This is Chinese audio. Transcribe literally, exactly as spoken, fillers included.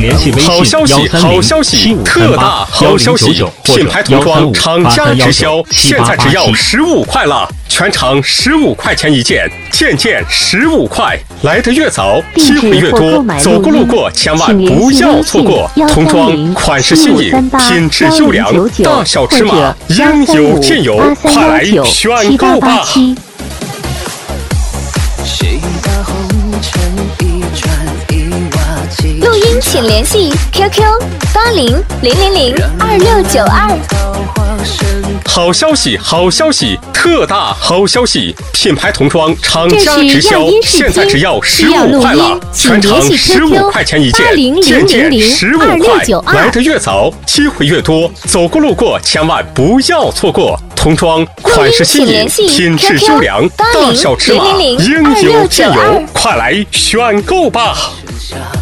联系微信好消息，好消息，特大好消息！品牌童装厂家直销，现在只要十五块了，全场十五块钱一件，件件十五块。来得越早，机会越多，走过路过千万不要错过。童装款式新颖，品质优良，大小尺码应有尽有，快来选购吧！ 录音请联系 Q Q 八零零零零二六九二。 好消息，好消息，特大好消息！品牌童装厂家直销，现在只要十五块了，全场十五块钱一件，件件十五块。来得越早，机会越多，走过路过千万不要错过。童装款式新颖，品质优良，大小尺码应有尽有，快来选购吧！